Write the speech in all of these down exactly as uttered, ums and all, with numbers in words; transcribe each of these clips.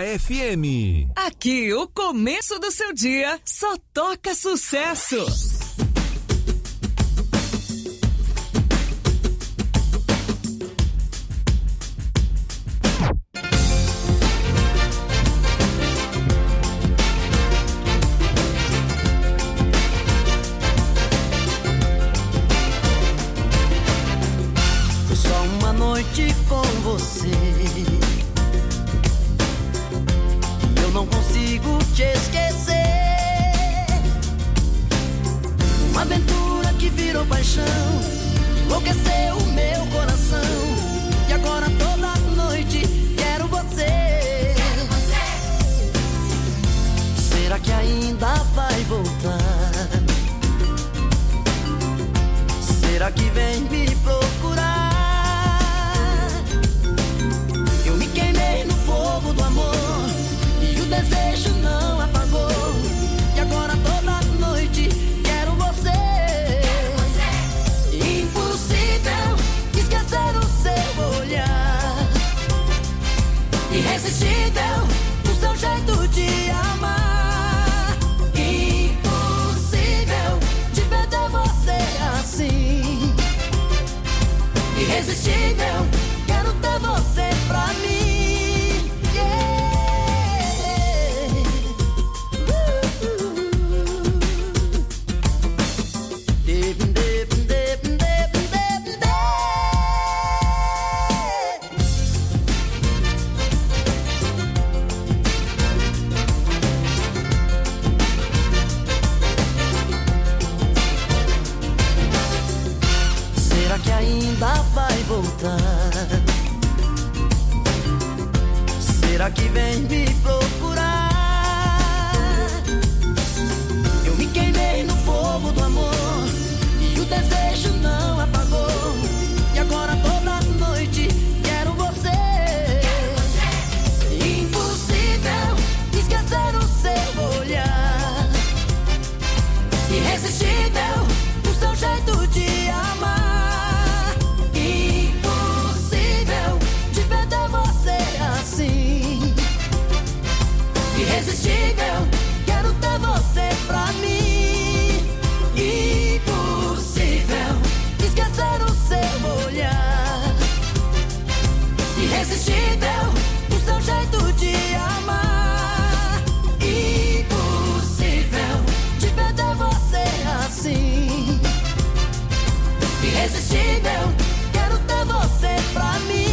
F M. Aqui, o começo do seu dia só toca sucesso. Foi só uma noite com você. Não consigo te esquecer. Uma aventura que virou paixão, enlouqueceu o meu coração. E agora toda noite quero você. Quero você. Será que ainda vai voltar? Será que vem me procurar? Eu me queimei no fogo do amor, o desejo não apagou. E agora toda noite quero você. Quero você. Impossível esquecer o seu olhar, irresistível o seu jeito de amar. Impossível de perder você assim. Irresistível, quero ter você pra mim. Será que vem me procurar? Eu me queimei no fogo do amor e o desejo não apagou. E agora toda noite quero você. Quero você. Impossível esquecer o seu olhar, irresistível o seu jeito de amar. Irresistível, quero ter você pra mim. Impossível esquecer o seu olhar, irresistível o seu jeito de amar. Impossível de perder você assim. Irresistível, quero ter você pra mim.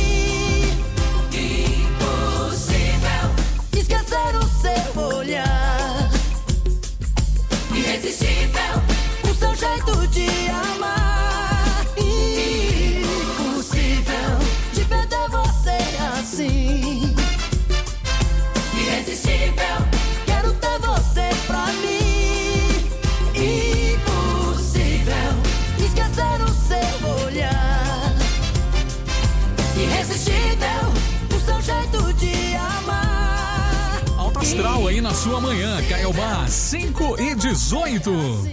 Esquecer o seu olhar, irresistível o seu jeito de amar. Impossível de perder você assim. Irresistível, quero ter você pra mim. Impossível esquecer o seu olhar, irresistível o seu jeito de amar. Astral aí na sua manhã, Caiobá, cinco e dezoito.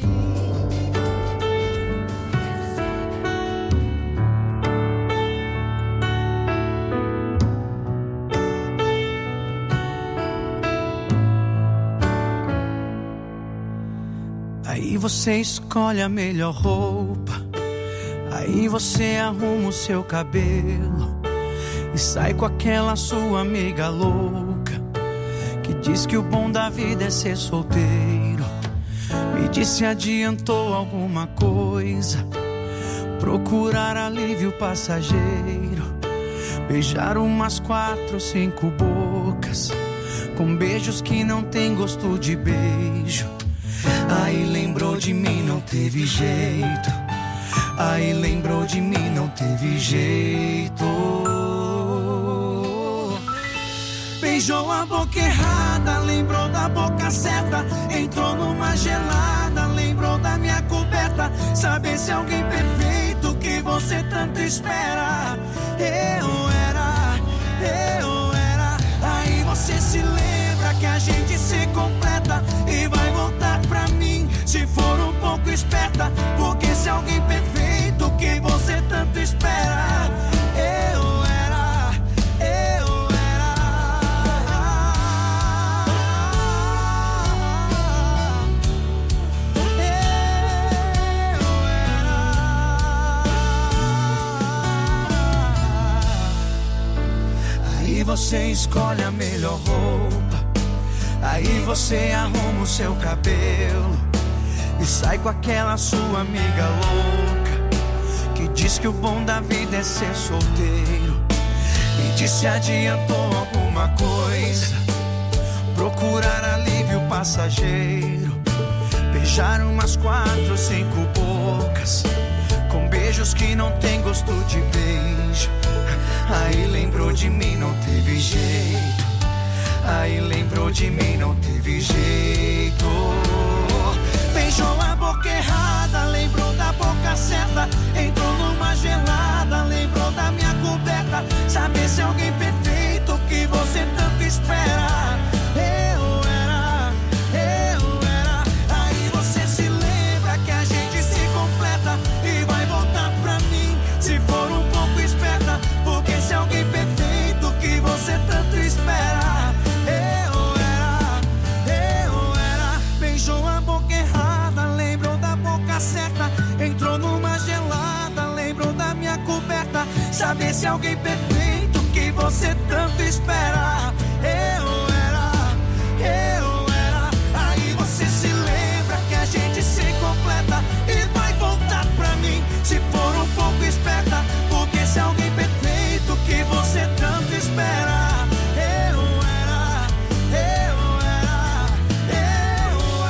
Aí você escolhe a melhor roupa, aí você arruma o seu cabelo e sai com aquela sua amiga louca que diz que o bom da vida é ser solteiro. Me diz se adiantou alguma coisa, procurar alívio passageiro, beijar umas quatro, cinco bocas, com beijos que não tem gosto de beijo. Aí lembrou de mim, não teve jeito. Aí lembrou de mim, não teve jeito. Beijou a boca errada, lembrou da boca certa. Entrou numa gelada, lembrou da minha coberta. Saber se alguém perfeito que você tanto espera. Eu era, eu era. Aí você se lembra que a gente se completa e vai voltar pra mim se for um pouco esperta. Porque se alguém perfeito que você tanto espera. Eu era, eu era. você escolhe a melhor roupa, aí você arruma o seu cabelo e sai com aquela sua amiga louca que diz que o bom da vida é ser solteiro. Me diz se adiantou alguma coisa, procurar alívio passageiro, beijar umas quatro, cinco bocas, com beijos que não tem gosto de beijo. Aí lembrou de mim, não teve jeito. Aí lembrou de mim, não teve jeito. Beijou a boca errada, lembrou da boca certa, entrou numa gelada, lembrou da minha coberta. Saber se alguém perfeito que você tanto espera. Eu era, eu era. Aí você se lembra que a gente se completa e vai voltar pra mim se for um pouco esperta. Porque se alguém perfeito que você tanto espera. Eu era, eu era. Beijou a boca errada, lembrou da boca certa, entrou numa gelada, lembrou da minha coberta. Saber se alguém perfeito que você tanto espera. Eu era, eu era. Aí você se lembra que a gente se completa e vai voltar pra mim se for um pouco esperta. Porque se alguém perfeito que você tanto espera. Eu era, eu era, eu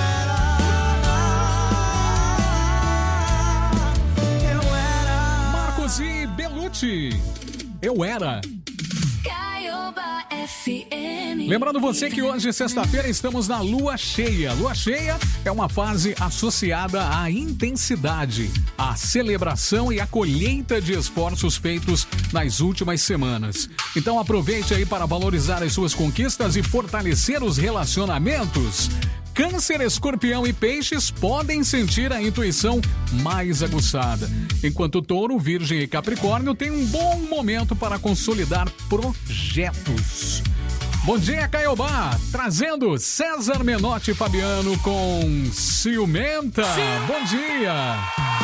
era, eu era. Marcos e Belucci, eu era. Caioba F M. Lembrando você que hoje, sexta-feira, estamos na lua cheia. Lua cheia é uma fase associada à intensidade, à celebração e à colheita de esforços feitos nas últimas semanas. Então aproveite aí para valorizar as suas conquistas e fortalecer os relacionamentos. Câncer, Escorpião e Peixes podem sentir a intuição mais aguçada, enquanto Touro, Virgem e Capricórnio têm um bom momento para consolidar projetos. Bom dia, Caiobá, trazendo César Menotti e Fabiano com Ciumenta. Sim. Bom dia.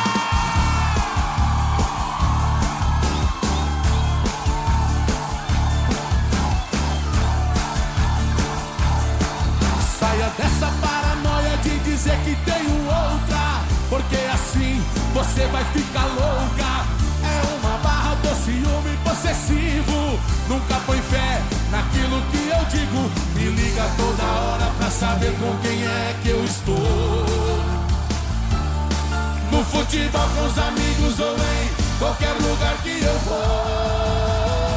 Saia dessa paranoia de dizer que tenho outra, porque assim você vai ficar louca. É uma barra do ciúme possessivo, nunca põe fé naquilo que eu digo. Me liga toda hora pra saber com quem é que eu estou. No futebol com os amigos ou em qualquer lugar que eu vou.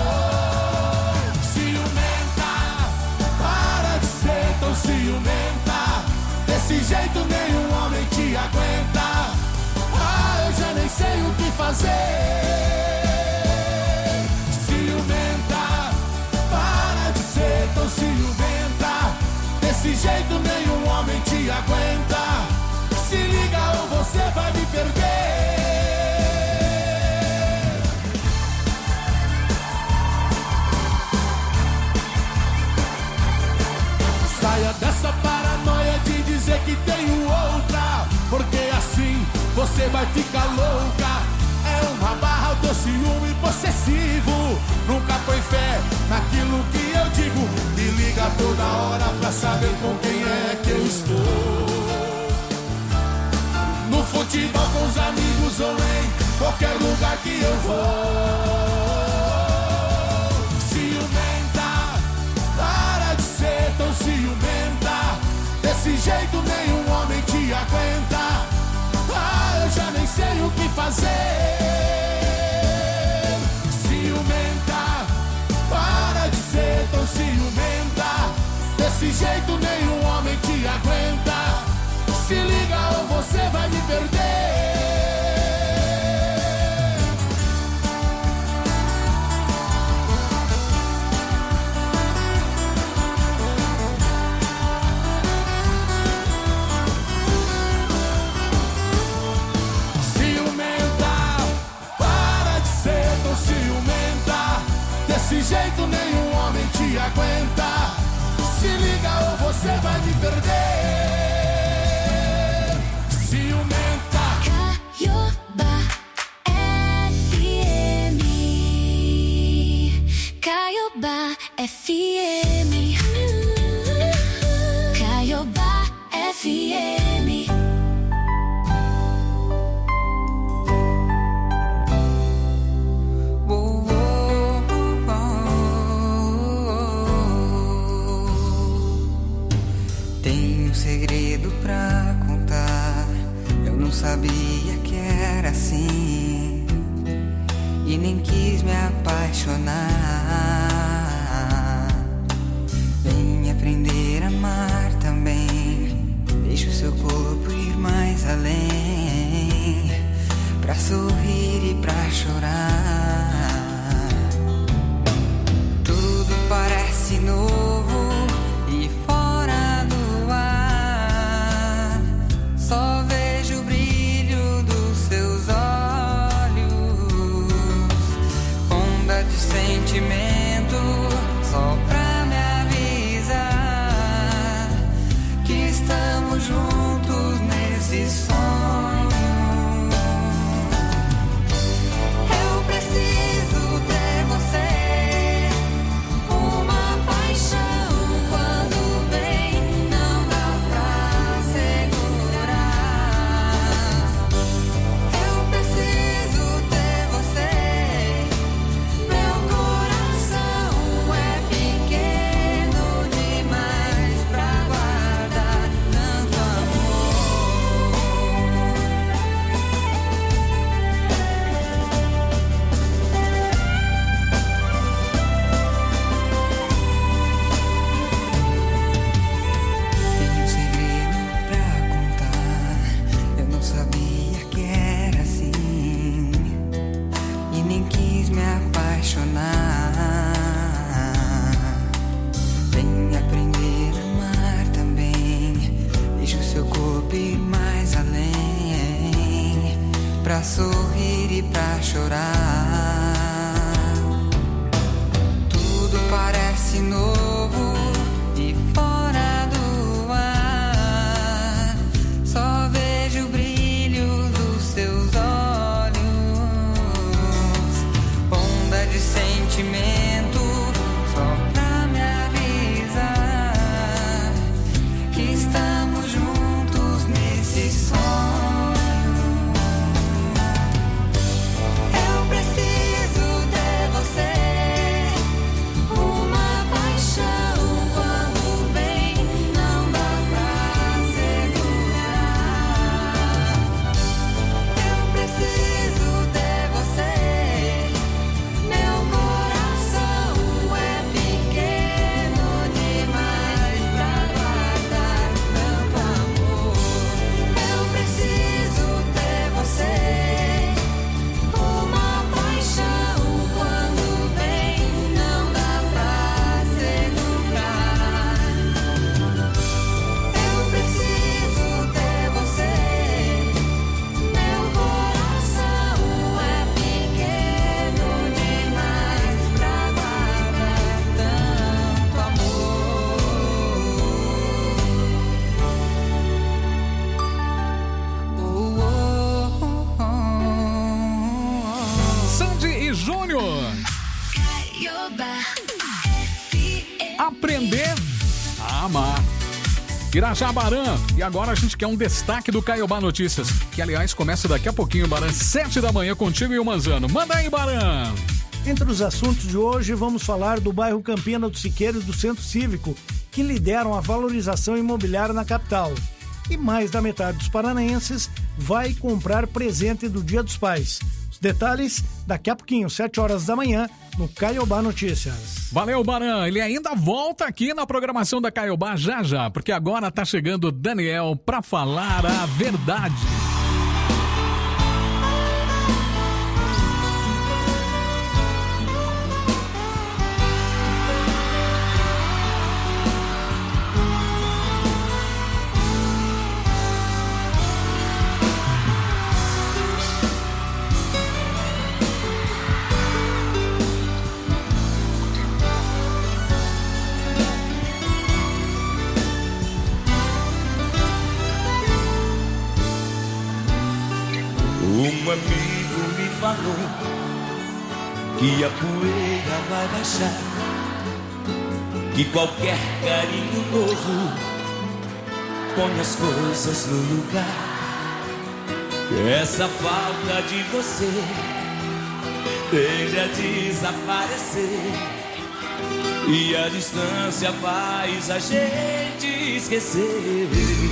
Tão ciumenta, desse jeito nenhum homem te aguenta. Ah, eu já nem sei o que fazer. Ciumenta, para de ser tão ciumenta, desse jeito nenhum homem te aguenta. Se liga ou você vai me perder. Saia dessa paranoia de dizer que tenho outra, porque assim você vai ficar louca. É uma barra do ciúme possessivo, nunca põe fé naquilo que eu digo. Me liga toda hora pra saber com quem é que eu estou. No futebol com os amigos ou em qualquer lugar que eu vou. Tão ciumenta, desse jeito nenhum homem te aguenta. Ah, eu já nem sei o que fazer. Ciumenta, para de ser tão ciumenta, desse jeito nenhum homem te aguenta. Se liga ou você vai me perder. Desse jeito nenhum homem te aguenta. Se liga ou você vai me perder. F M. Caiobá F M. Oh, oh, oh, oh. Tenho um segredo pra contar. Eu não sabia que era assim e nem quis me apaixonar. Vem aprender a amar também. Deixa o seu corpo ir mais além, pra sorrir e pra chorar. Tudo parece novo e fora do ar. Só vejo o brilho dos seus olhos, onda de sentimento, só pra me avisar que estamos juntos nesse sonho. Eu preciso ter você, uma paixão quando vem, não dá pra segurar. Eu preciso ter você, meu coração é pequeno demais pra guardar tanto amor. Tenho um segredo pra contar. Eu não sabia que era assim e nem quis me apaixonar. Vem aprender a amar também. Deixa o seu corpo ir mais além, pra sorrir e pra chorar. Tudo parece novo e fora do ar. Só vejo o brilho dos seus olhos, onda de sentimento, só pra me avisar que estamos juntos nesse sonho. Eu preciso ter você, uma paixão quando vem, não dá pra segurar. Eu preciso ter você, meu coração é pequeno demais pra guardar tanto amor. Eu preciso ter você, uma paixão quando vem, não dá pra segurar. Eu preciso ter você, meu coração é pequeno demais pra guardar tanto amor. Oh, oh, oh, oh. Sandy e Júnior. Caiobá F M. Aprender a amar. Irajá Baran. E agora a gente quer um destaque do Caiobá Notícias, que aliás começa daqui a pouquinho, Baran, sete da manhã, contigo e o Manzano. Manda aí, Baran. Entre os assuntos de hoje, vamos falar do bairro Campina do Siqueiro e do Centro Cívico, que lideram a valorização imobiliária na capital. E mais da metade dos paranaenses vai comprar presente do Dia dos Pais. Os detalhes daqui a pouquinho, sete horas da manhã, no Caiobá Notícias. Valeu, Baran. Ele ainda volta aqui na programação da Caiobá já já, porque agora tá chegando o Daniel pra falar a verdade. Um amigo me falou que a poeira vai baixar que qualquer carinho novo põe as coisas no lugar. Essa falta de você tende a desaparecer, e a distância faz a gente esquecer.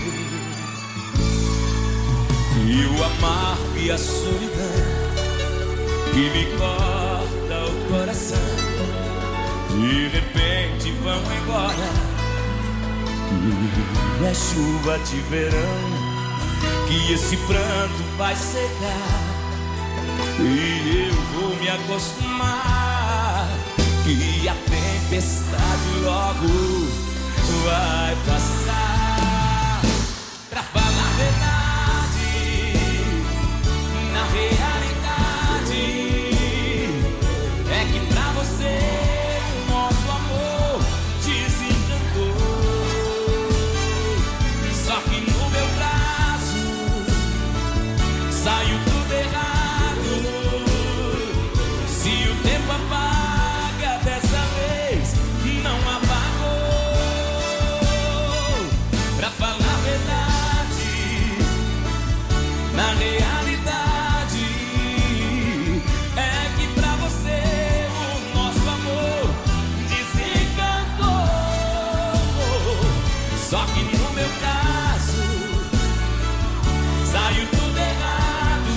E o amargo e a solidão que me corta o coração, de repente vão embora. Que é chuva de verão, que esse pranto vai secar, e eu vou me acostumar, que a tempestade logo vai passar. Pra falar a verdade, na realidade, é que pra você o nosso amor desencantou. Só que no meu braço saiu tudo errado. Se o tempo apaga, dessa vez não apagou. Pra falar a verdade, na realidade, é que pra você o nosso amor desencantou. Só que no meu caso saiu tudo errado.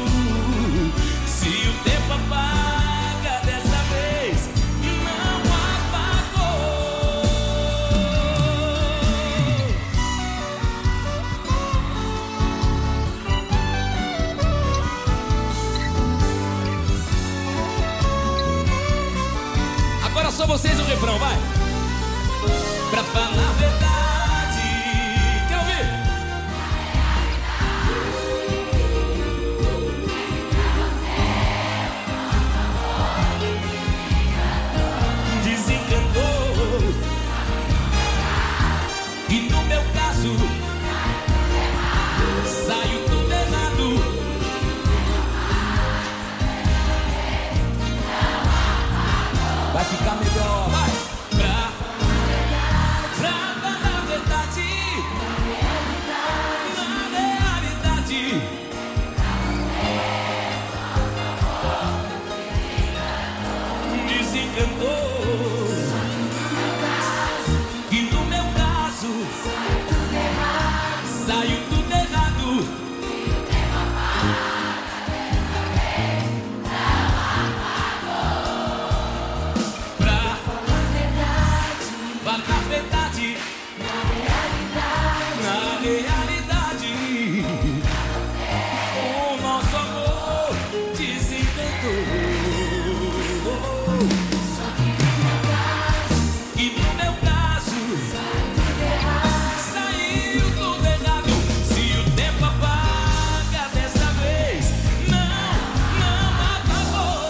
Se o tempo apaga, dessa vez não apagou. Agora só vocês o refrão, vai. Pra falar a verdade, quer ouvir? Desencantou. E no meu caso saiu tudo errado. Vai ficar melhor, vai. Pra, pra falar a verdade, na realidade, desencantou. E no meu caso saiu tudo errado. Pra falar a verdade, na realidade, o nosso amor desencantou. E no meu caso saiu tudo errado. Se o tempo apaga, dessa vez não, não apagou.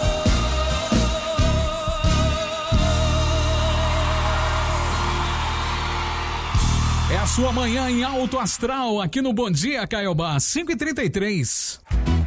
É a sua manhã em alto astral aqui no Bom Dia, Caiobá, cinco e trinta e três.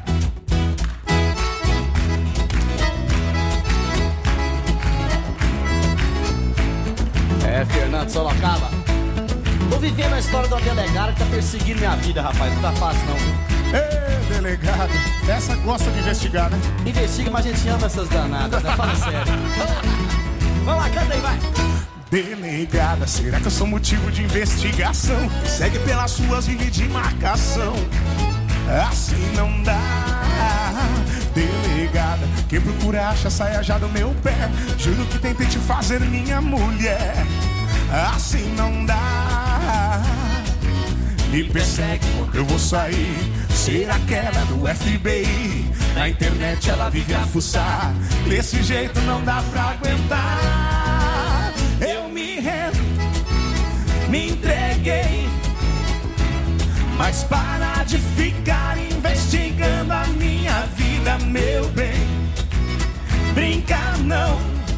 É, Fernando Sorocaba. Tô vivendo a história de uma delegada que tá perseguindo minha vida, rapaz. Não tá fácil, não. Ê, delegado, essa gosta de investigar, né? Investiga, mas a gente ama essas danadas, né? Fala sério. Vamos lá, canta aí, vai. Delegada, será que eu sou motivo de investigação? Segue pelas suas, vive de marcação. Assim não dá. Delegada, quem procura acha, saia já do meu pé. Juro que tentei te fazer minha mulher. Assim não dá. Me persegue quando eu vou sair. Ser aquela do F B I. Na internet ela vive a fuçar. Desse jeito não dá pra aguentar. Eu me rendo, me entreguei. Mas para de ficar investigando a minha vida, meu bem. Brinca não.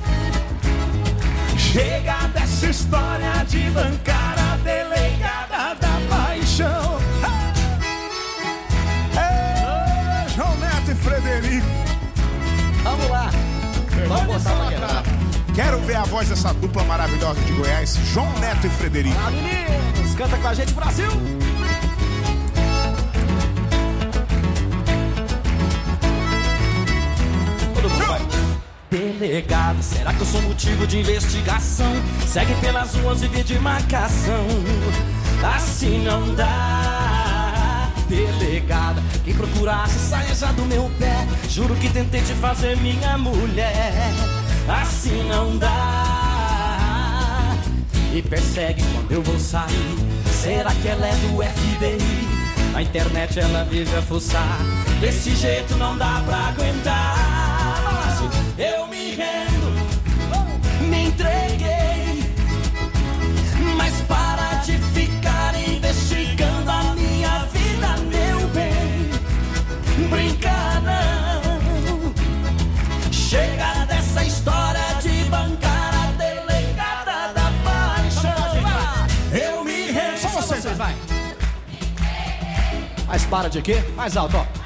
Chega dessa história de bancar a delegada da paixão. Ei, João Neto e Frederico. Vamos lá. Vamos botar pra quebrar. Quero ver a voz dessa dupla maravilhosa de Goiás, João Neto e Frederico. Ah, meninos, canta com a gente, Brasil! Todo mundo vai. Delegado, será que eu sou motivo de investigação? Segue pelas ruas e vê de marcação. Assim não dá, delegada. Quem procurasse saia já do meu pé. Juro que tentei te fazer minha mulher. Assim não dá. E persegue quando eu vou sair. Será que ela é do F B I? Na internet ela vive a fuçar. Desse jeito não dá pra aguentar. Eu me rendo, me entreguei. Mas para de ficar investigando a minha vida, meu bem. Brincar não. Chega dessa história de bancar a delegada da paixão. Eu me rendo. Só vocês, vai. Mas para de quê? Mais alto, ó.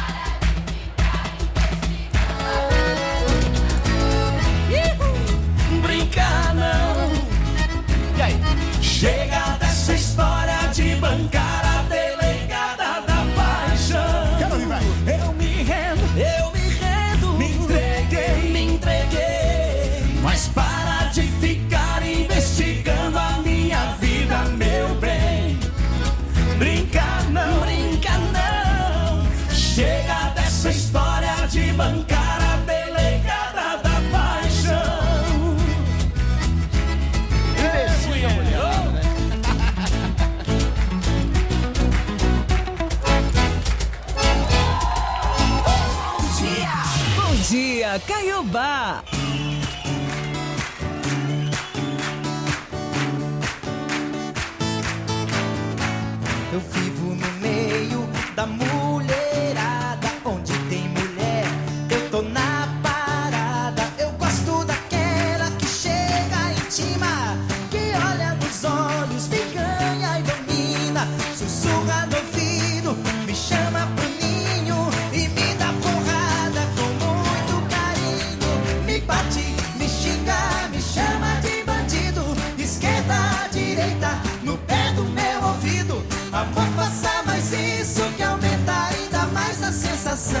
Brincar não. E aí? Chega dessa história de bancar a delegada da paixão. Quero ouvir, vai. Eu me rendo, eu me rendo. Me entreguei, me entreguei. Mas para de ficar investigando a minha vida, meu bem. Brincar não, brincar não. Chega dessa história de bancar a delegada da paixão. Investiga, mulher. Bom dia, Caiobá. Eu vivo no meio da mulherada. Onde tem mulher, eu tô na parada. Eu gosto daquela que chega em cima, que olha nos olhos, me ganha e domina. Sussurra no ouvido, me chama pro ninho e me dá porrada com muito carinho. Me bate, me xinga, me chama de bandido. Esquerda, direita, no pé do meu ouvido. Amor, faça mais isso que aumenta ainda mais a sensação.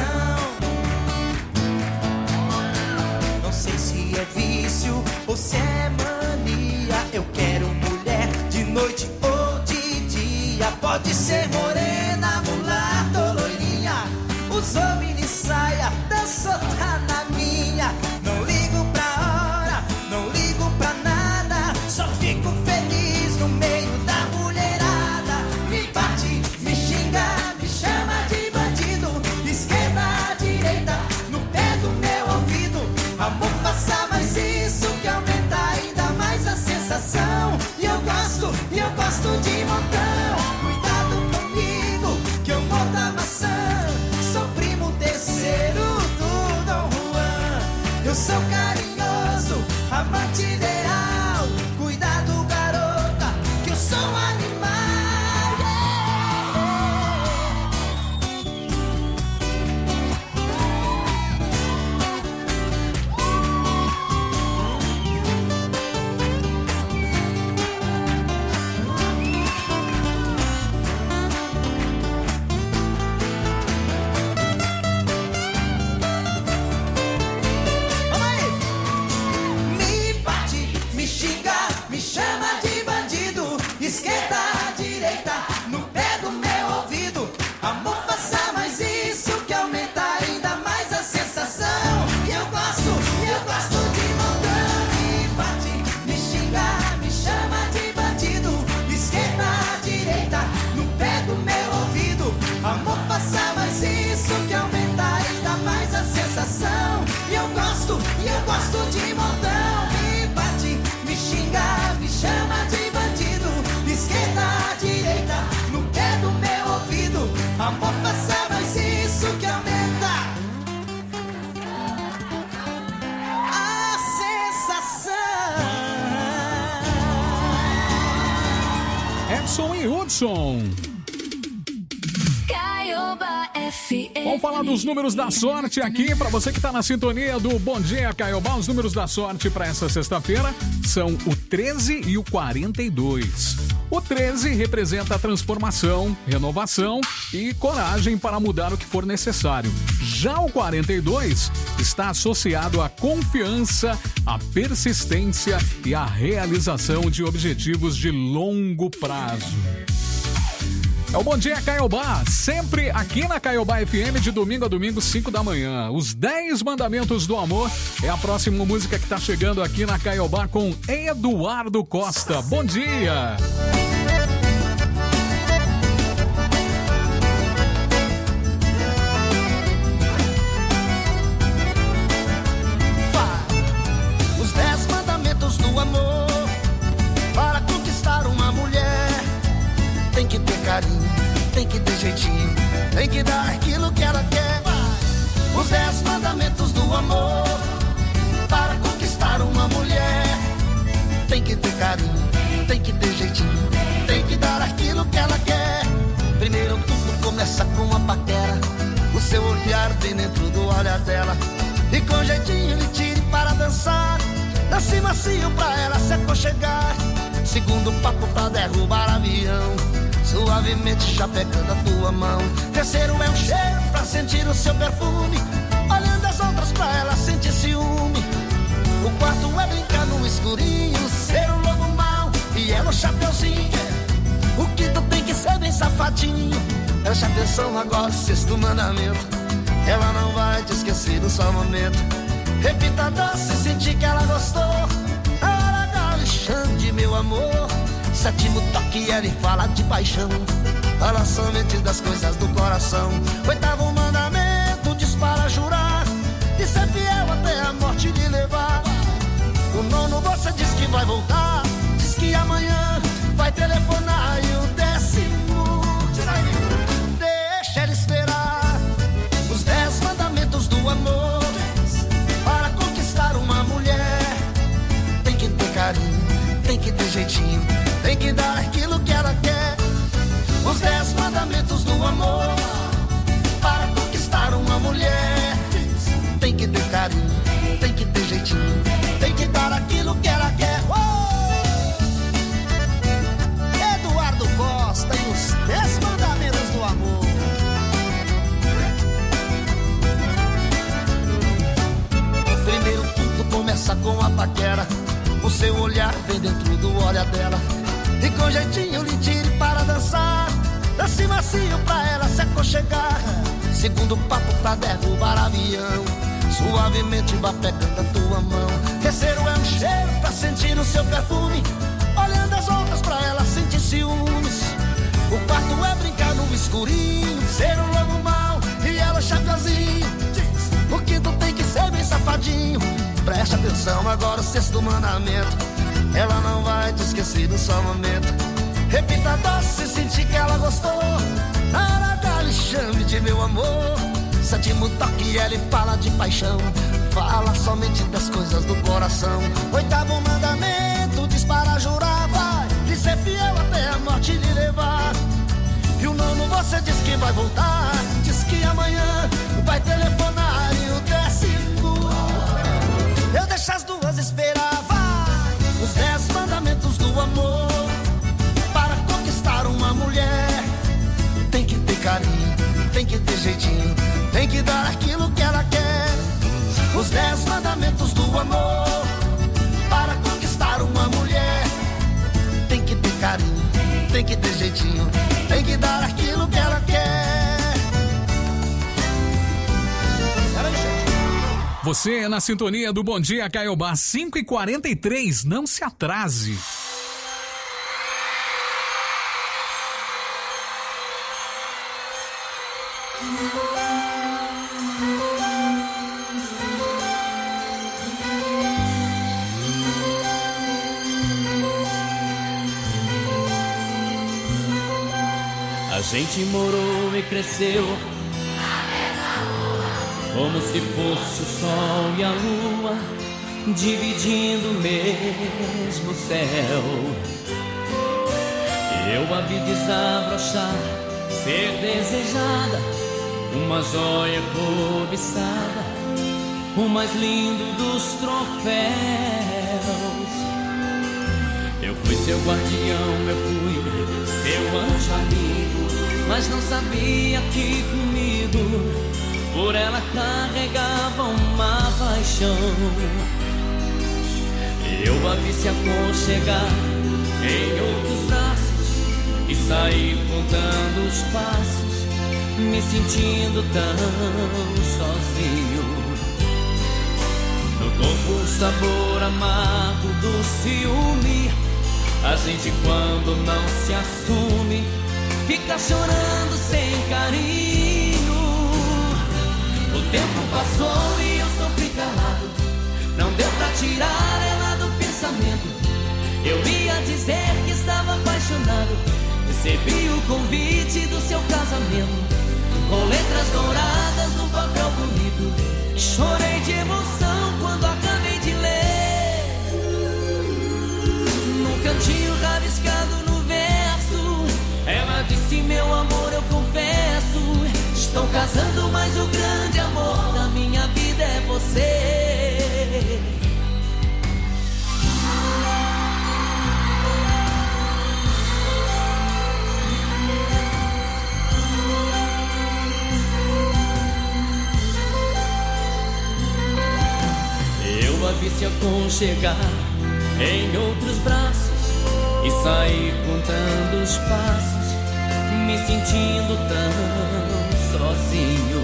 Não sei se é vício ou se é mania. Eu quero mulher de noite ou de dia. Pode ser morena, mulata ou loirinha. Usou mini saia, dançou, tá na minha. Não ligo pra hora, não ligo pra nada. Só fico feliz no meio da mulherada. Me bate, me xinga, me chama de bandido. Esquerda, direita, no pé do meu ouvido. Amor, faça mais isso que aumenta ainda mais a sensação. E eu gosto, e eu gosto de montão. Cuidado comigo, que eu mordo a maçã. Sou primo terceiro do Dom Juan. Eu sou carinhoso, amante ideal. Cuidado, garota, que eu sou um animal. Vamos aí! Me bate, me xinga, me chama de bandido. Esquerda, direita, no pé do meu ouvido. Amor, faça mais isso que aumenta ainda mais a sensação. E eu gosto, e eu gosto de montão. Me bate, me xinga, me chama de bandido. Esquerda, direita, no pé do meu ouvido. Amor, faça mais isso que aumenta ainda mais a sensação. E eu gosto, e eu gosto de montão. Me bate, me xinga, me chama de bandido. Esquerda, direita, no pé do meu ouvido. Amor, faça mais isso que aumenta a sensação. Edson e Hudson. Caiobá F M. Vamos falar dos números da sorte aqui, para você que está na sintonia do Bom Dia Caiobá. Os números da sorte para essa sexta-feira são o treze e o quarenta e dois. O treze representa a transformação, renovação e coragem para mudar o que for necessário. Já o quarenta e dois está associado à confiança, à persistência e à realização de objetivos de longo prazo. É o Bom Dia Caiobá, sempre aqui na Caiobá F M, de domingo a domingo, cinco da manhã. Os dez Mandamentos do Amor é a próxima música que está chegando aqui na Caiobá com Eduardo Costa. Bom dia! Os dez mandamentos do amor. Para conquistar uma mulher, tem que ter carinho, tem que ter jeitinho, tem que dar aquilo que ela quer. Os dez mandamentos do amor. Para conquistar uma mulher, tem que ter carinho, tem que ter jeitinho, tem que dar aquilo que ela quer. Primeiro tudo começa com uma paquera. O seu olhar vem dentro do olhar dela, e com jeitinho lhe tire para dançar. Dance macio pra ela se aconchegar. Segundo papo pra derrubar avião, suavemente já pegando a tua mão. Terceiro é um cheiro pra sentir o seu perfume, olhando as outras pra ela sentir ciúme. O quarto é brincar no escurinho, ser um lobo mau e ela o chapeuzinho. O quinto tem que ser bem safadinho. Preste atenção agora, sexto mandamento. Ela não vai te esquecer no só momento. Repita doce, sentir que ela gostou. A hora da Alexandre, meu amor. Sétimo toque, ela fala de paixão. Fala somente das coisas do coração. Oitavo mandamento, diz para jurar e ser fiel até a morte lhe levar. O nono você diz que vai voltar, diz que amanhã vai telefonar. E o décimo, diz aí, deixa ela esperar. Os dez mandamentos do amor. Para conquistar uma mulher, tem que ter carinho, tem que ter jeitinho, tem que dar aquilo que ela quer. Os dez mandamentos do amor. Para conquistar uma mulher, tem que ter carinho, tem que ter jeitinho, tem que dar aquilo que ela quer. Oh! Eduardo Costa e os dez mandamentos do amor. Primeiro tudo começa com a paquera. O seu olhar vem dentro do olhar dela, e com jeitinho lhe tire para dançar. Dance macio pra ela se aconchegar. Segundo papo pra derrubar avião, suavemente vá pegando a tua mão. Terceiro é um cheiro pra sentir o seu perfume, olhando as outras pra ela sentir ciúmes. O quarto é brincar no escurinho, ser um lobo mau e ela chapeuzinho. O quinto tem que ser bem safadinho. Preste atenção agora, o sexto mandamento. Ela não vai te esquecer no só momento. Repita doce, sentir que ela gostou. Na hora da lhe chame de meu amor. Sétimo toque, ela fala de paixão. Fala somente das coisas do coração. Oitavo mandamento, diz para jurar. Vai lhe ser fiel até a morte lhe levar. E o nono você diz que vai voltar, diz que amanhã vai telefonar. E o décimo, eu deixo as duas esperar. Vai! Os dez mandamentos do amor. Para conquistar uma mulher, tem que ter carinho, tem que ter jeitinho, tem que dar aquilo que ela quer. Os dez mandamentos do amor. Para conquistar uma mulher, tem que ter carinho, tem que ter jeitinho, tem que dar aquilo que ela quer. Você é na sintonia do Bom Dia Caiobá, cinco e quarenta e três, não se atrase. A gente morou e cresceu como se fosse o sol e a lua dividindo o mesmo céu. Eu a vi desabrochar, ser desejada uma joia cobiçada, o mais lindo dos troféus. Eu fui seu guardião, eu fui seu anjo amigo, mas não sabia que comigo por ela carregava uma paixão. Eu a vi se aconchegar em outros braços e saí contando os passos, me sentindo tão sozinho. No corpo o sabor amargo do ciúme, a gente quando não se assume fica chorando sem carinho. O tempo passou e eu sofri calado, não deu pra tirar ela do pensamento. Eu ia dizer que estava apaixonado, recebi o convite do seu casamento, com letras douradas num papel bonito. Chorei de emoção quando acabei de ler. Num cantinho rabiscado no verso, ela disse: meu amor, eu confesso, estou casando, mas o grande amor da minha vida é você. Eu a vi se aconchegar em outros braços e saí contando os passos, me sentindo tão sozinho.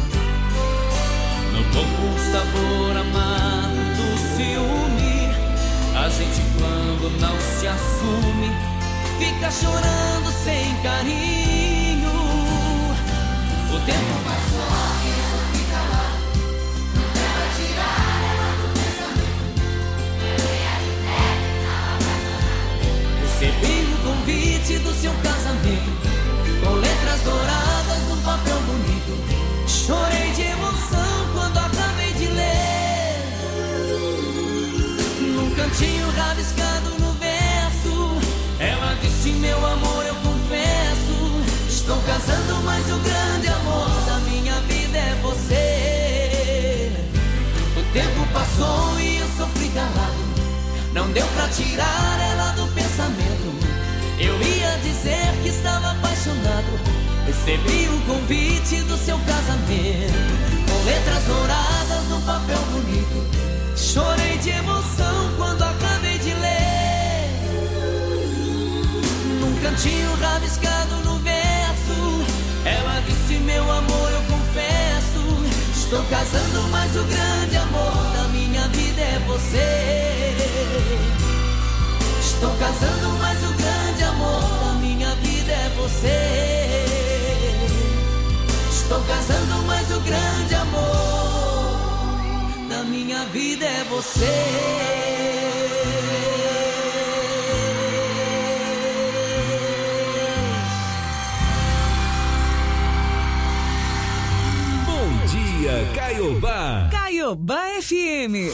No corpo o sabor amargo do ciúme, a gente quando não se assume fica chorando sem carinho. O tempo passou e eu sofri calado, não deu pra tirar ela do pensamento. Eu ia dizer que estava apaixonado, recebi o convite do seu casamento, com letras douradas num papel bonito. Chorei de emoção quando acabei de ler. Num cantinho rabiscado no verso, ela disse: meu amor, eu confesso, estou casando, mas o grande amor da minha vida é você. O tempo passou e eu sofri calado, não deu pra tirar ela do pensamento. Eu ia dizer que estava apaixonado, recebi o convite do seu casamento, com letras douradas no papel bonito. Chorei de emoção quando acabei de ler. Num cantinho rabiscado no verso, ela disse: meu amor, eu confesso, estou casando, mas o grande amor da minha vida é você. Estou casando, mas o grande amor da minha vida é você. Estou casando, mas o grande amor da minha vida é você. Bom dia, Caiobá. Caiobá F M.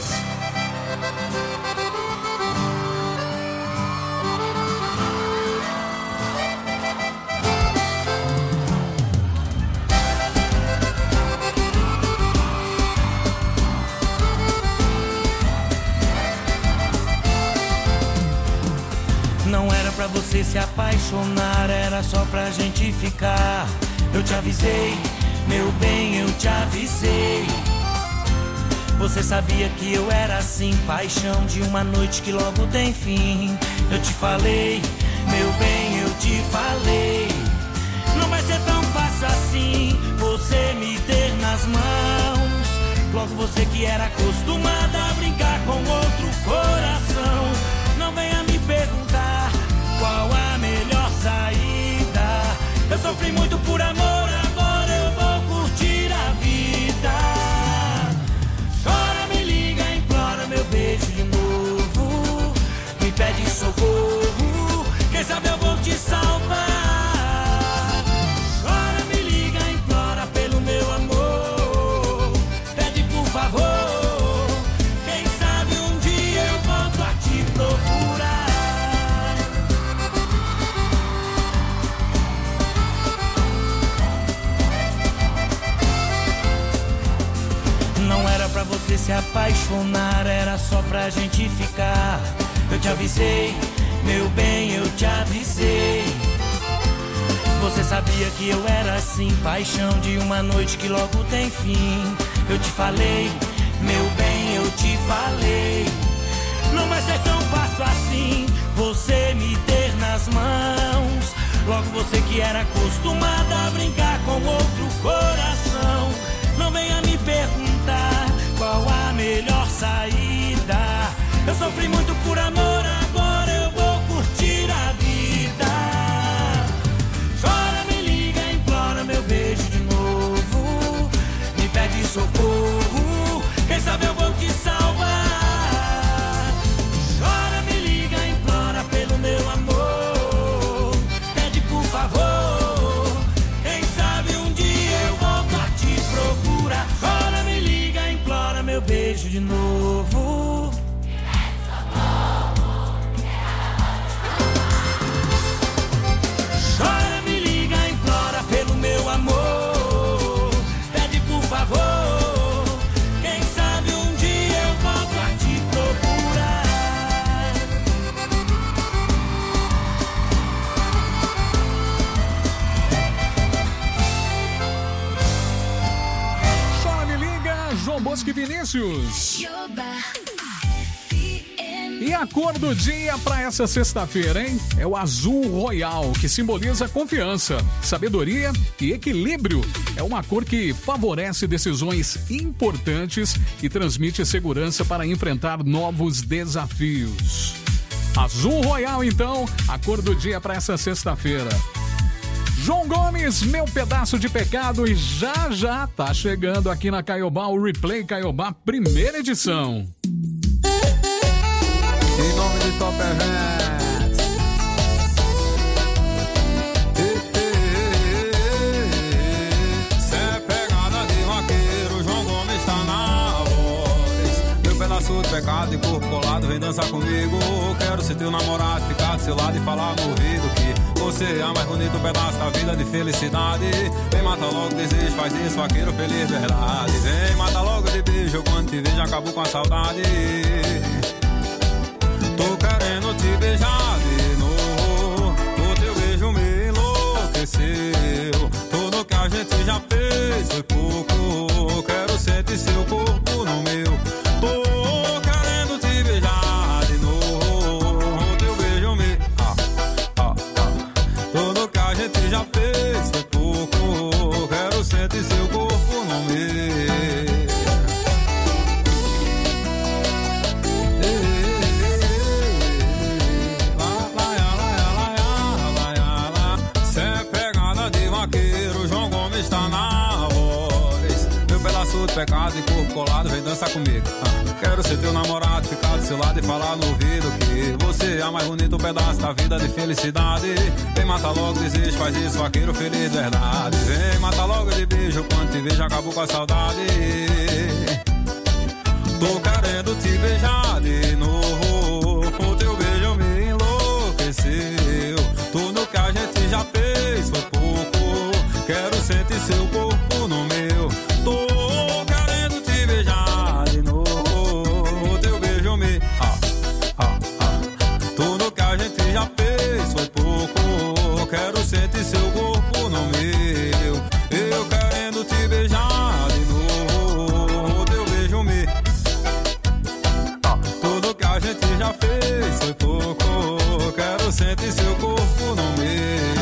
Não era pra você se apaixonar, era só pra gente ficar. Eu te avisei, meu bem, eu te avisei. Você sabia que eu era assim, paixão de uma noite que logo tem fim. Eu te falei, meu bem, eu te falei. Não vai ser tão fácil assim você me ter nas mãos. Logo você que era acostumada a brincar com outro coração. Não venha me perguntar qual a melhor saída. Eu sofri muito por amor, agora eu vou curtir a vida. Chora, me liga, implora meu beijo de novo. Me pede socorro, quem sabe eu vou te salvar. Chora, me liga, implora pelo meu amor. Pede por favor, quem sabe um dia eu volto a te procurar. você se apaixonar era só pra gente ficar. Eu te avisei, meu bem, eu te avisei. Você sabia que eu era assim, paixão de uma noite que logo tem fim. Eu te falei, meu bem, eu te falei. Não vai ser tão fácil assim você me ter nas mãos. Logo você que era acostumada a brincar com outro coração. Não venha me perguntar qual a melhor saída. Eu sofri muito por amor, agora eu vou curtir a vida. Chora, me liga, implora meu beijo de novo. Me pede socorro, quem sabe eu vou te salvar. Chora, me liga, implora pelo meu amor. Pede por favor, quem sabe um dia eu volto a te procurar. Chora, me liga, implora meu beijo de novo. Chora, me liga, implora pelo meu amor. Pede por favor, quem sabe um dia eu volto a te procurar. Chora, me liga, João Bosco e Vinícius. E a cor do dia para essa sexta-feira, hein? É o azul royal, que simboliza confiança, sabedoria e equilíbrio. É uma cor que favorece decisões importantes e transmite segurança para enfrentar novos desafios. Azul royal, então, a cor do dia para essa sexta-feira. João Gomes, meu pedaço de pecado, e já já tá chegando aqui na Caiobá o Replay Caiobá, primeira edição. Em nome de Top Events. Cê é pegada de vaqueiro, João Gomes tá na voz. Meu pedaço de pecado e corpo colado, vem dançar comigo. Quero ser teu namorado, ficar do seu lado e falar no ouvido que você é a mais bonito pedaço da vida de felicidade. Vem, mata logo o desejo, faz isso, vaqueiro feliz, verdade. Vem, mata logo de beijo, quando te vejo acabo com a saudade. Tô querendo te beijar de novo, o teu beijo me enlouqueceu. Tudo que a gente já fez foi pouco, quero sentir seu corpo no meu. Tô querendo te beijar de novo, o teu beijo me... Ah, ah, ah. Tudo que a gente já fez foi pouco, quero sentir seu corpo no meu. Está na voz. Meu pedaço de pecado e corpo colado, vem dançar comigo. Ah, quero ser teu namorado, ficar do seu lado e falar no ouvido que você é a mais bonito pedaço da vida de felicidade. Vem, mata logo o desejo, faz isso, vaqueiro feliz, verdade. Vem, mata logo de beijo, quando te vejo acabou com a saudade. Tô querendo te beijar de novo, o teu beijo me enlouqueceu. Tudo que a gente já fez foi pouco, quero sentir seu corpo no meu. Tô querendo te beijar de novo, o teu beijo me... Ah, ah, ah. Tudo que a gente já fez foi pouco, quero sentir seu corpo no meu. Eu querendo te beijar de novo, o teu beijo me... Ah, tudo que a gente já fez foi pouco, quero sentir seu corpo no meu.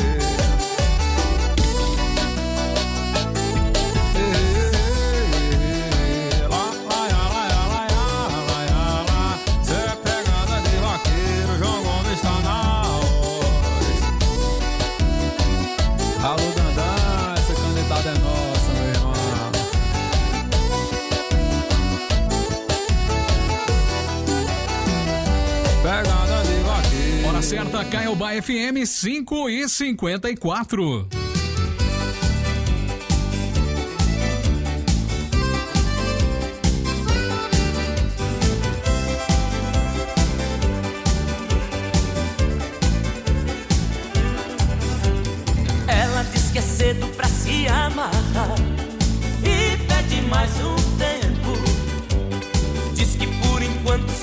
Certa, Caiobá F M cinco e cinquenta e quatro. Ela diz que é cedo pra se amarrar e pede mais um tempo.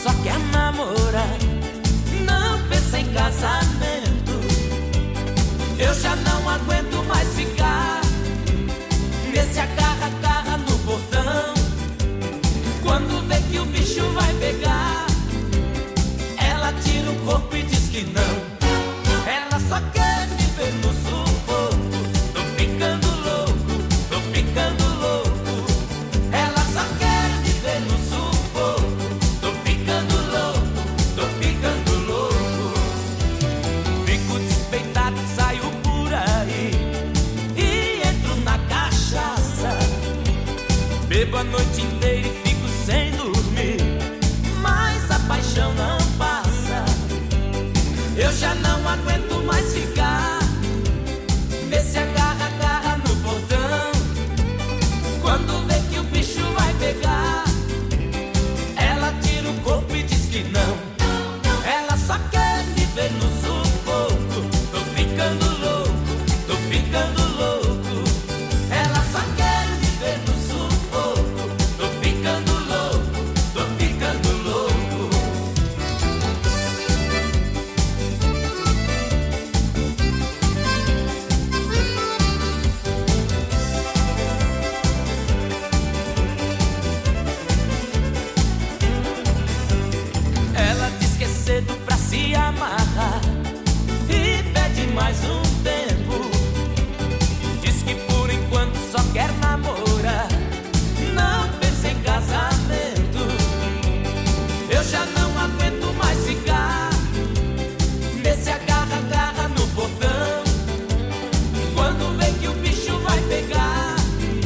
só quer namorar, não pensa em casamento. Eu já não aguento mais ficar nesse agarra-agarra no portão. Quando vê que o bicho vai pegar, ela tira o corpo e diz que não. Ela só quer me ver no sufoco. Tô ficando louco, tô ficando louco. Ela só quer me ver no sufoco. Tô ficando louco, tô ficando louco. Fico despeitado, saio por aí e entro na cachaça. Bebo a noite inteira e fico sem dormir, mas a paixão não passa. Eu já não aguento mais ficar nesse agarra-agarra no portão. Quando vê que o bicho vai pegar, ela tira o corpo e diz que não. Ela só quer me ver no sufoco. Tô ficando louco, tô ficando louco. Ela só quer me ver no sufoco. Tô ficando louco, tô ficando louco. Ela diz que é cedo pra se amarrar e pede mais um tempo. Diz que por enquanto só quer namorar, não pensa em casamento. Eu já não aguento mais ficar nesse agarra-agarra no portão. Quando vê que o bicho vai pegar,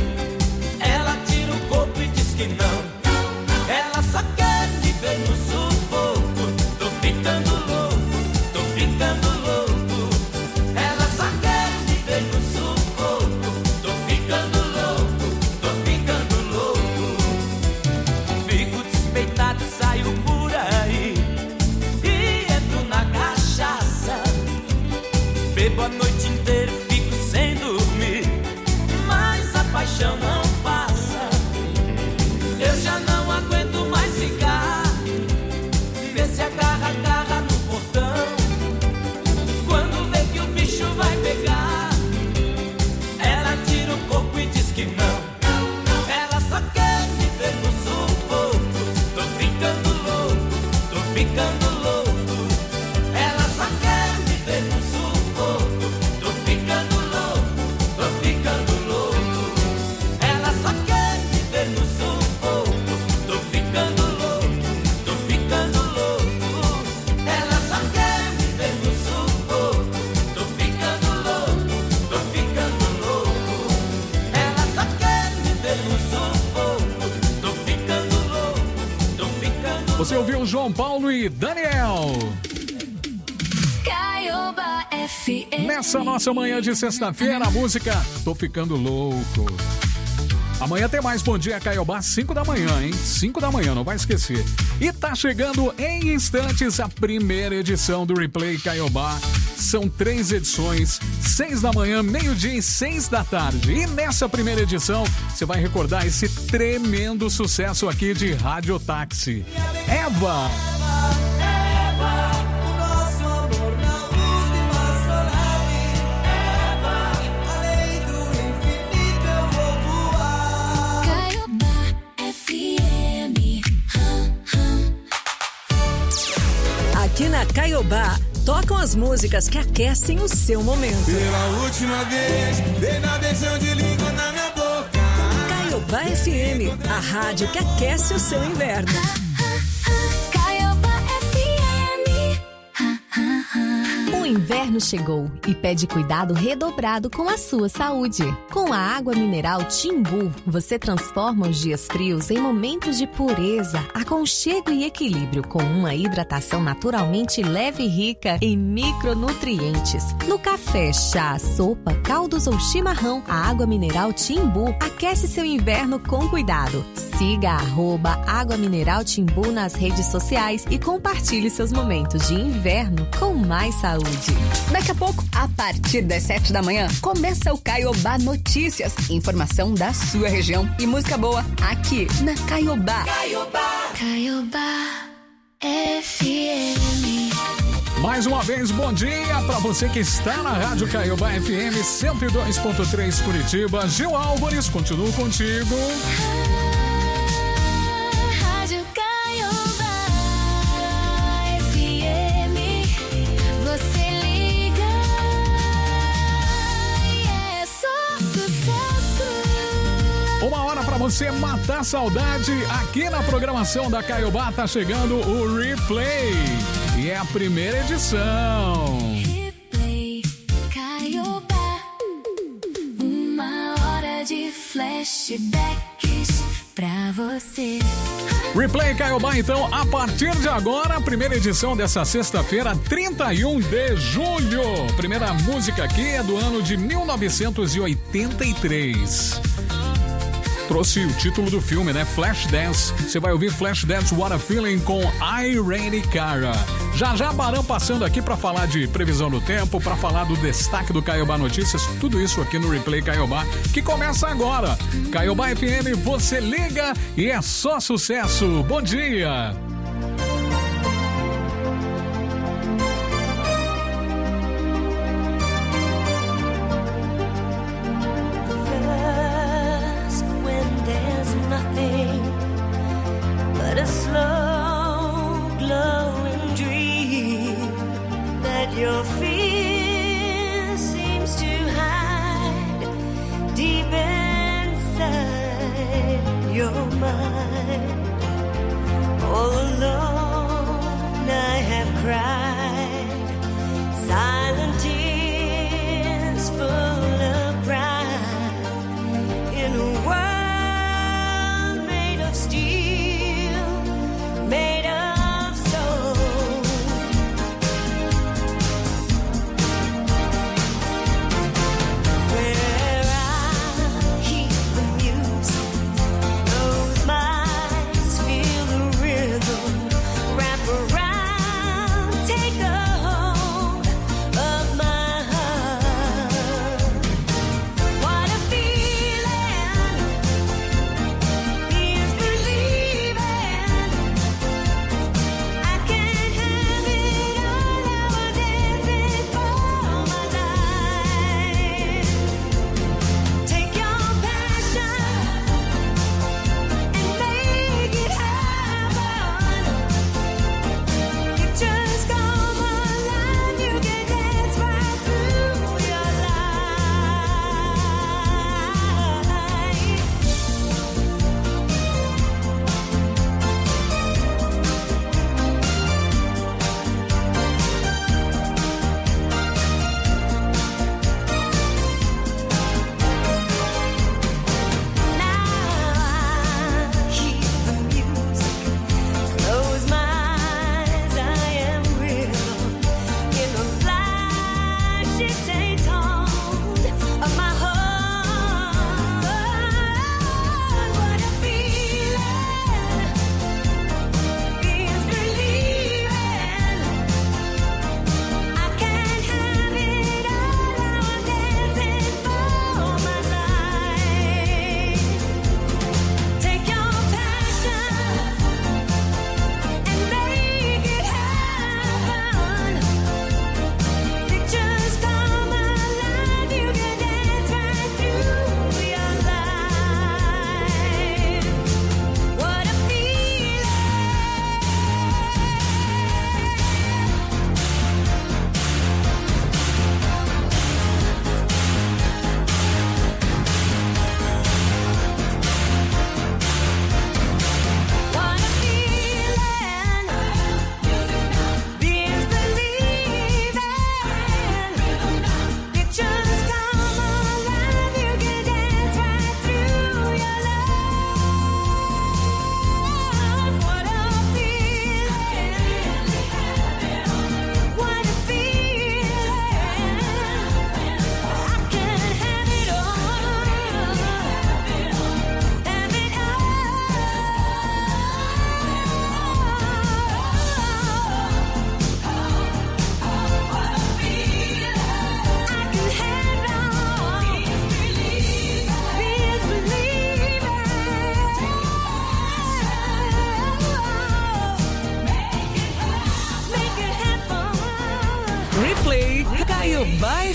ela tira o corpo e diz que não. Ela só quer me ver no sufoco. Tô ficando louco, tô ficando louco. Ela só quer me ver no sufoco. Tô ficando louco, tô ficando louco. Fico despeitado, saio por aí e entro na cachaça. Bebo a noite inteira, fico sem dormir, mas a paixão não passa. Eu já não aguento mais ficar nesse agarra-agarra no portão. Quando vê que o bicho vai pegar, ela tira o corpo e diz que não. Ela só quer me ver no sufoco. Tô ficando louco, tô ficando louco. Ela só quer me ver no sufoco. Tô ficando louco, tô ficando louco. Ela só quer me ver no sufoco. Tô ficando louco, tô ficando louco. Ela só quer me ver no sufoco. Tô ficando louco, tô ficando louco. Ela só quer me ver no sufoco. Tô ficando louco, tô ficando. Você ouviu João Paulo e Daniel. Caioba F M. Nessa nossa manhã de sexta-feira, a música Tô Ficando Louco. Amanhã tem mais Bom Dia Caiobá, cinco da manhã, hein? cinco da manhã, não vai esquecer. E tá chegando em instantes a primeira edição do Replay Caiobá. São três edições, seis da manhã, meio-dia e seis da tarde. E nessa primeira edição, você vai recordar esse tremendo sucesso aqui de Rádio Táxi. Eva! Aqui na Caiobá, tocam as músicas que aquecem o seu momento. Pela última vez, dei na beijão de língua na minha boca. Caiobá F M, a rádio que aquece o seu inverno. Caiobá F M. O inverno chegou e pede cuidado redobrado com a sua saúde. Com a água mineral Timbu, você transforma os dias frios em momentos de pureza, aconchego e equilíbrio, com uma hidratação naturalmente leve e rica em micronutrientes. No café, chá, sopa, caldos ou chimarrão, a água mineral Timbu aquece seu inverno com cuidado. Siga a arroba Água Mineral Timbu nas redes sociais e compartilhe seus momentos de inverno com mais saúde. Daqui a pouco, a partir das sete da manhã, começa o Caiobá Notícias. Informação da sua região e música boa aqui na Caiobá. Caiobá. Caiobá. F M. Mais uma vez, bom dia para você que está na Rádio Caiobá F M cento e dois ponto três Curitiba. Gil Álvares, continuo contigo. Rádio Caiobá F M. Você liga e é só sucesso. Uma hora para você matar saudade. Aqui na programação da Caiobá tá chegando o Replay. E é a primeira edição. Replay Caiobá. Uma hora de flashbacks pra você. Replay Caiobá, então, a partir de agora, primeira edição dessa sexta-feira, trinta e um de julho. Primeira música aqui é do ano de mil novecentos e oitenta e três. Trouxe o título do filme, né? Flashdance. Você vai ouvir Flashdance What a Feeling com Irene Cara. Já já Barão passando aqui para falar de previsão do tempo, para falar do destaque do Caiobá Notícias, tudo isso aqui no Replay Caiobá, que começa agora. Caiobá F M, você liga e é só sucesso. Bom dia! A slow glowing dream that your fear seems to hide deep inside your mind. All alone I have cried silent tears full of pride in a world made of steel. Made of soul, where I hear the music, those minds feel the rhythm, wrap around, take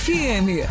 F M.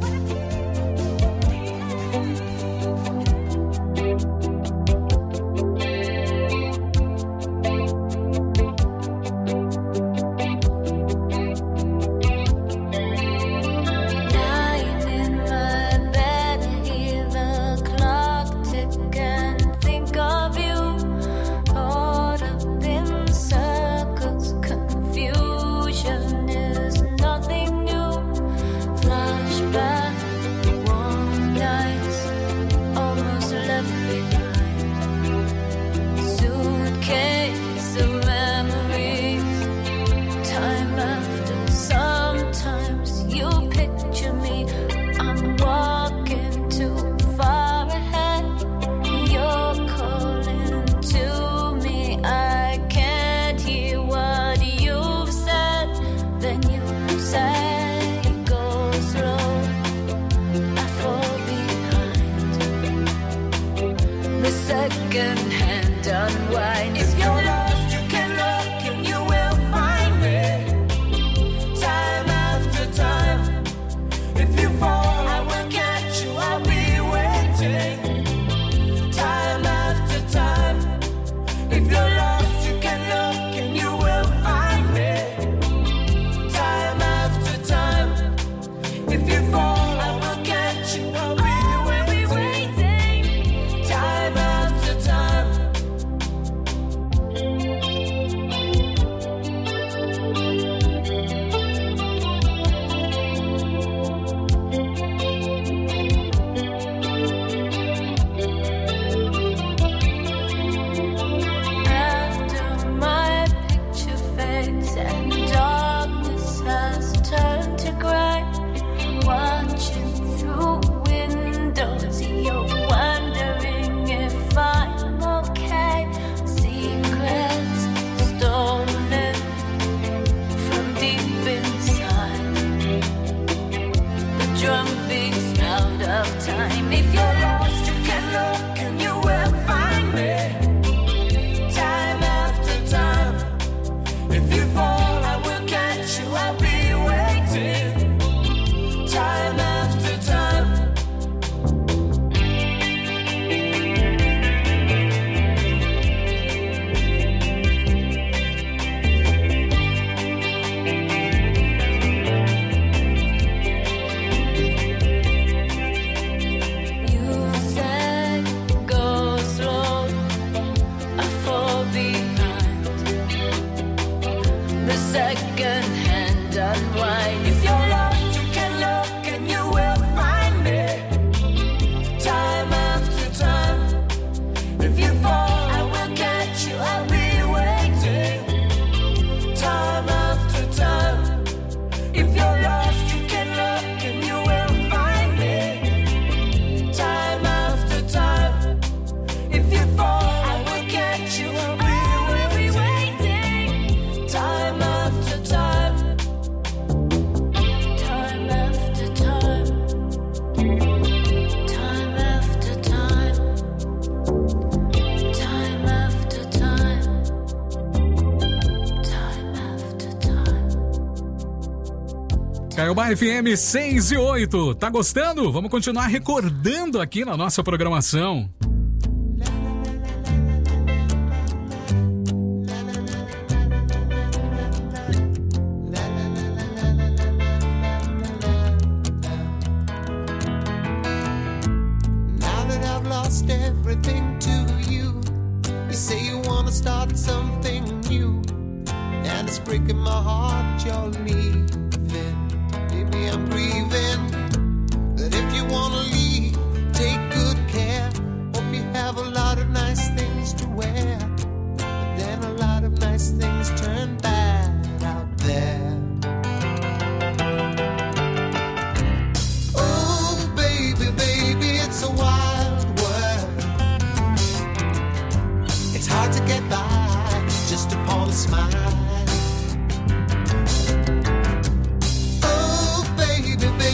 Caiobá F M seis e oito. Tá gostando? Vamos continuar recordando aqui na nossa programação.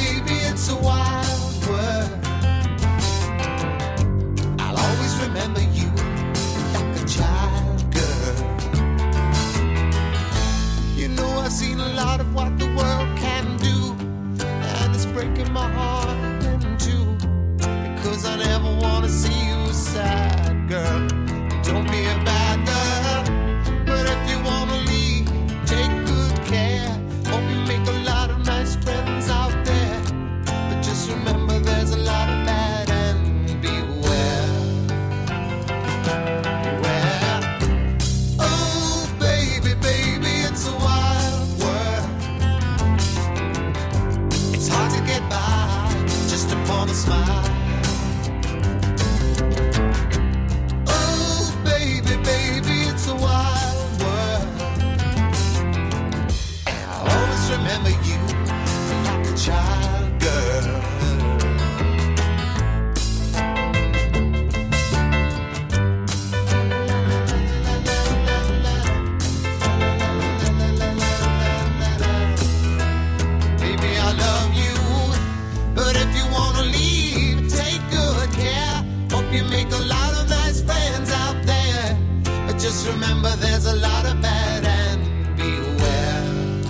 Remember you. You make a lot of nice friends out there, but just remember there's a lot of bad and beware.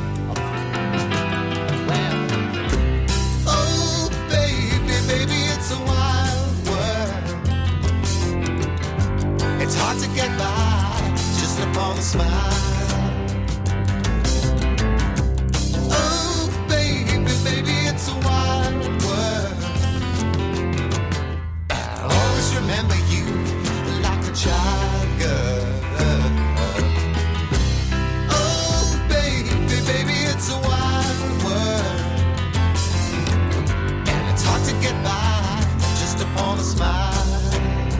Oh, baby, baby, it's a wild world. It's hard to get by just upon a smile. Remember you like a child girl. Oh, baby, baby, it's a wild world, and it's hard to get by just upon a smile.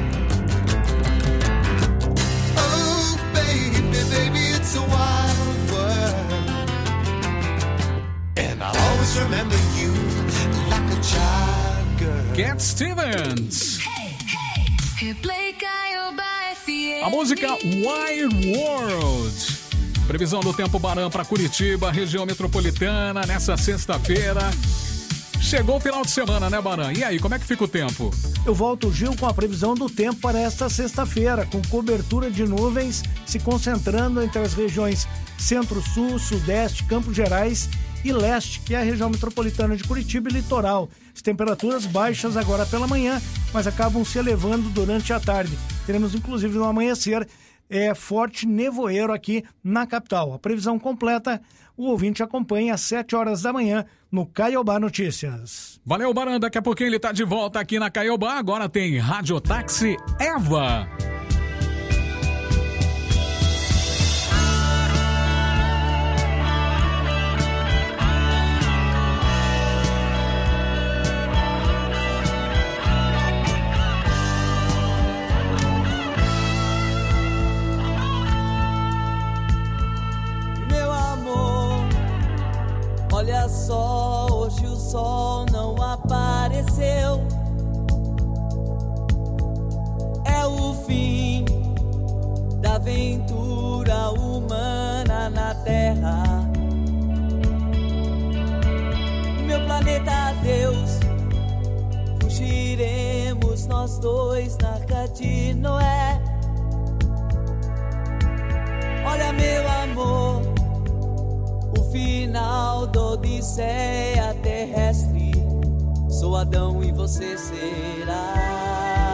Oh, baby, baby, it's a wild world, and I'll always remember you like a child girl. Cat Stevens. Replay Caiobá F M. A música Wild World. Previsão do tempo Baran para Curitiba, região metropolitana, nessa sexta-feira. Chegou o final de semana, né, Baran? E aí, como é que fica o tempo? Eu volto, Gil, com a previsão do tempo para esta sexta-feira, com cobertura de nuvens se concentrando entre as regiões Centro-Sul, Sudeste, Campos Gerais e Leste, que é a região metropolitana de Curitiba e Litoral. As temperaturas baixas agora pela manhã, mas acabam se elevando durante a tarde. Teremos, inclusive, no amanhecer, é, forte nevoeiro aqui na capital. A previsão completa, o ouvinte acompanha às sete horas da manhã no Caiobá Notícias. Valeu, Baran. Daqui a pouquinho ele está de volta aqui na Caiobá. Agora tem Radiotáxi Eva. Olha só, hoje o sol não apareceu. É o fim da aventura humana na Terra. Meu planeta adeus, fugiremos nós dois na Arca de Noé. Olha, meu amor, o final da odisseia terrestre. Sou Adão e você será